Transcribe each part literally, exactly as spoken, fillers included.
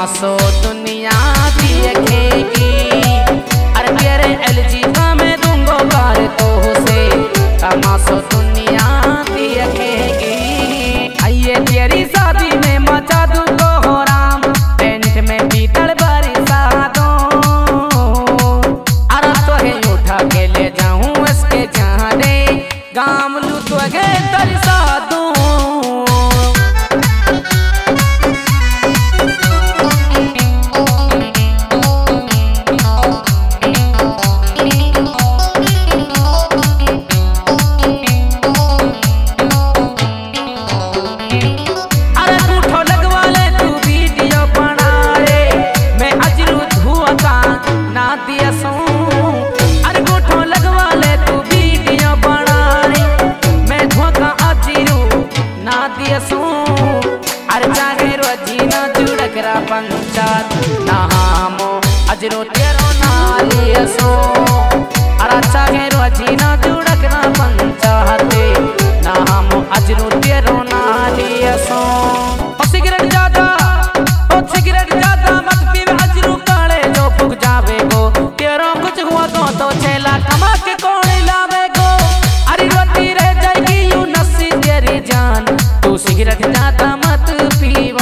तमाशो दुनिया देखेगी। अरे तेरे एलजी का मैं दूंगो बार तो से तमाशो दुनिया देखेगी। आइए तेरी शादी में मचा दूंगो हो राम, टेंट में पीतल बरसा दो। अरे तोहे उठा के ले जाऊं इसके जहाँ रे गाम लू तो गे तरसा दूं। पंचायत नहामो अजरो तेरो नालियसो। अरा चाहे रोजीना जुड़क ना पंचायते नहामो अजरो तेरो नालियसो। ओ सिगरेट ज्यादा ओ सिगरेट ज्यादा मत पीवे अजरो काले जो फुक जावे गो। तेरो कुछ हुआ तो तो छेला कमा के कौन लावे गो। अरे रोटी रह जाएगी यू नसी तेरी जान, तू सिगरेट ज्यादा मत पीवा।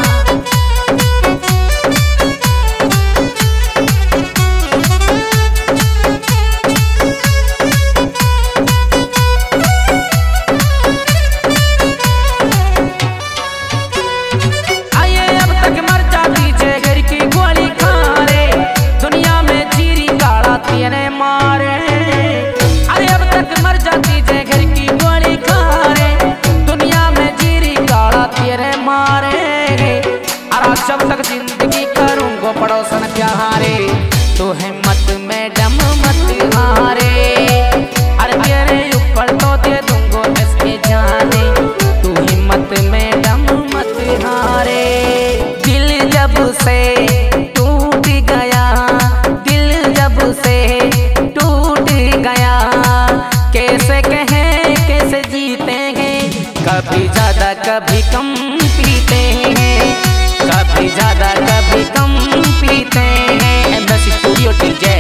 जब तक जिंदगी करूंगो पड़ोसन प्यारे, तो हिम्मत में दम मत हारे। अरे तेरे ऊपर तो दे दूंगो इसके जाने, तू हिम्मत में दम मत हारे। दिल जब से टूट गया, दिल जब से टूट गया, कैसे कहें कैसे जीते हैं। कभी ज्यादा कभी कम पीते हैं, कभी ज्यादा कभी कम पीते हैं। एमएस स्टूडियो डीजे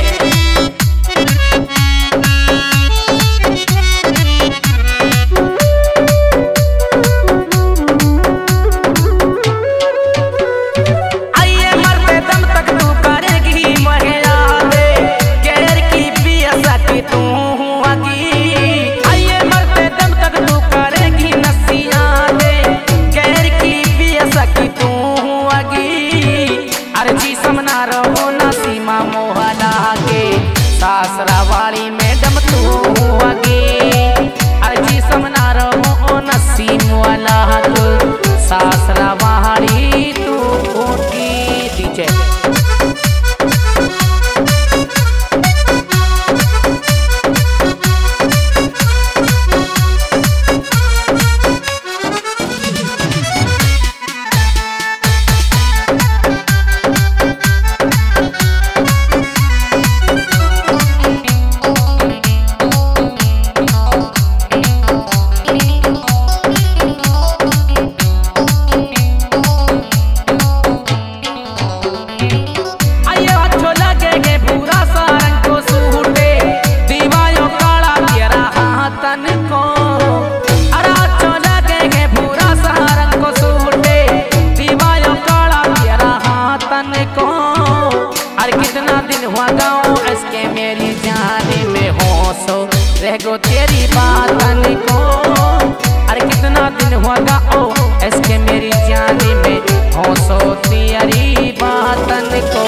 आइए मरते दम तक तू करेगी मुझे याद, गैर की भी ऐसा कि तू हुआगी। आइए मरते दम तक तू करेगी नसिया दे, गैर की भी ऐसा कि तू अर्जी समना रहो ना सीमा मोहला के सासरा वाली मैडम तू हुआगी। अर्जी समना रहो ना सीमा के सासरा वाली तू होगी। डीजे रह गो तेरी बातन को। अरे कितना दिन हुआ गा ओ इसके मेरी जाने में हौसो तेरी बातन को।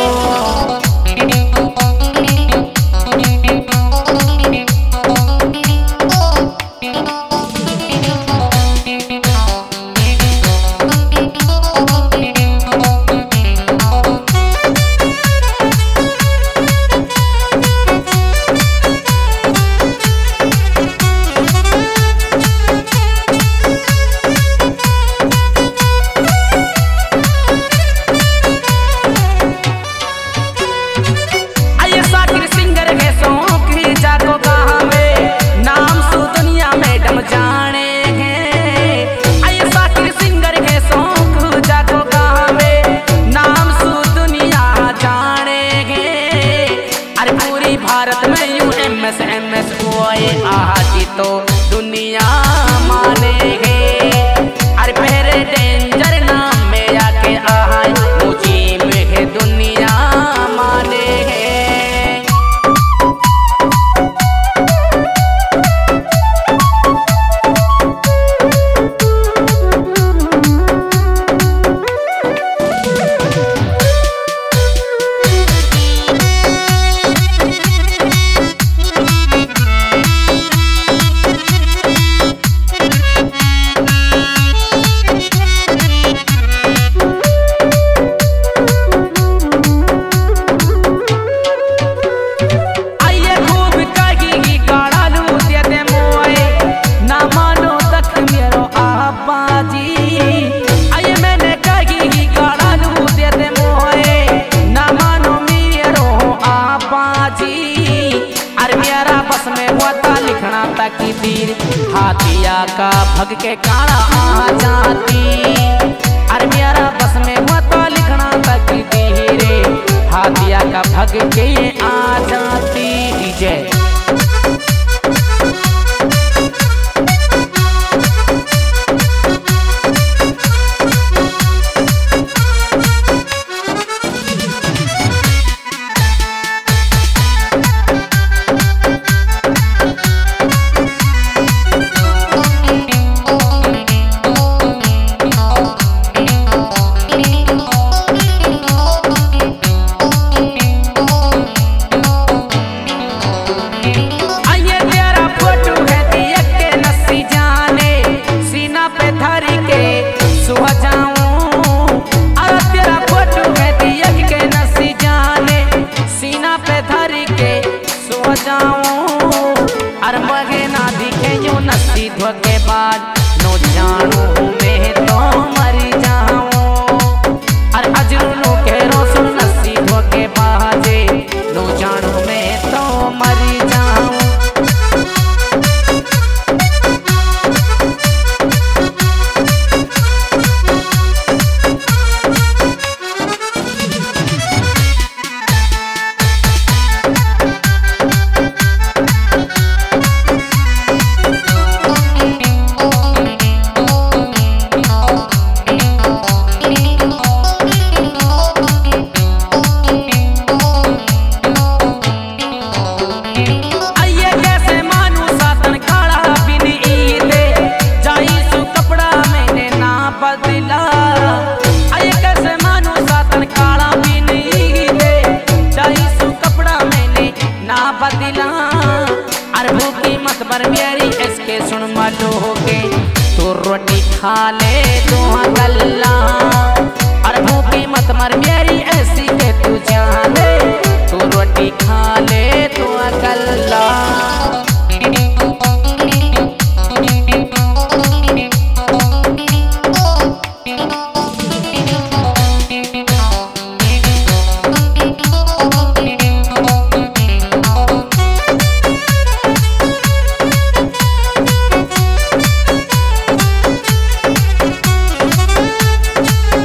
तो दुनिया माने है। अरे पहरे डेंजर नाम में आके आए मुझे में दुनिया माने है। की तीर हाथिया का भग के काड़ा आ जाती। अरे मेरा